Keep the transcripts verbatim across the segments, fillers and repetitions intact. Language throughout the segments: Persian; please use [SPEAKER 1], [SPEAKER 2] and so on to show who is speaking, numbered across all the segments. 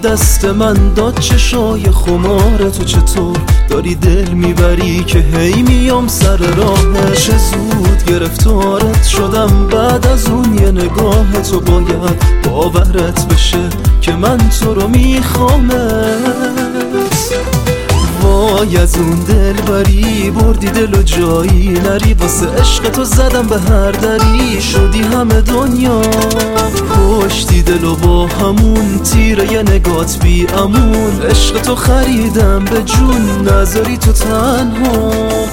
[SPEAKER 1] دست من داد چشای خمار تو، چطور داری دل میبری که هی میام سر راهه. چه زود گرفتارت شدم بعد از اون یه نگاه تو، باید باورت بشه که من تو رو میخوامت. وای از اون دل بری بردی دل و جایی نری، واسه عشق تو زدم به هر دری، شدی همه دنیا کشتی دل و با همون تیره یه نگات بی امون. عشق تو خریدم به جون نذاری تو تنها.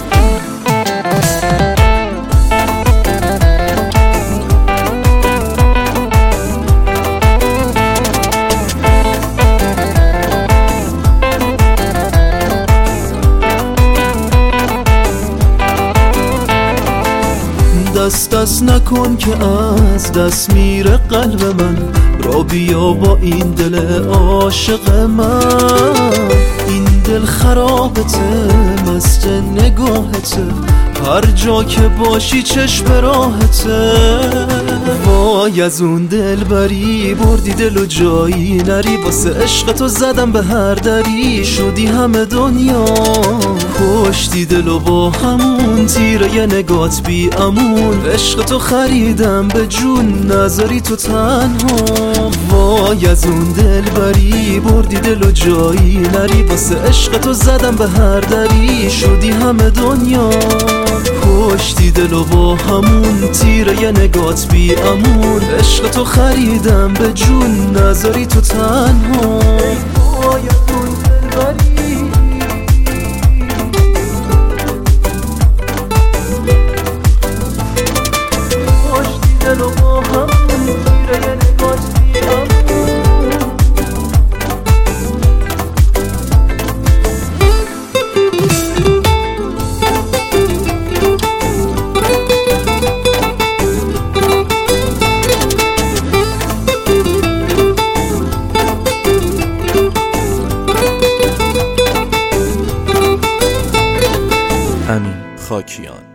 [SPEAKER 1] دست دست نکن که از دست میره قلب من، را بیا با این دل عاشق من. این دل خرابته مست نگاهته، هر جا که باشی چشم راهته. وای از اون دل بری بردی دل و جایی نری، واسه عشق تو زدم به هر دری، شدی همه دنیا کشتی دل و با همون تیره یه نگات بی امون. عشق تو خریدم به جون نذاری تو تنها. وای از اون دل بری بردی دل و جایی نری، واسه عشق تو زدم به هر دری، شدی همه دنیا کشتی دل و با همون تیره یه نگات بی امون. عشق تو خریدم به جون نذاری تو تنها. وای از اون دل بری کشتی دل و با همون تیره یه نگات بی امون.
[SPEAKER 2] امین خاکیان.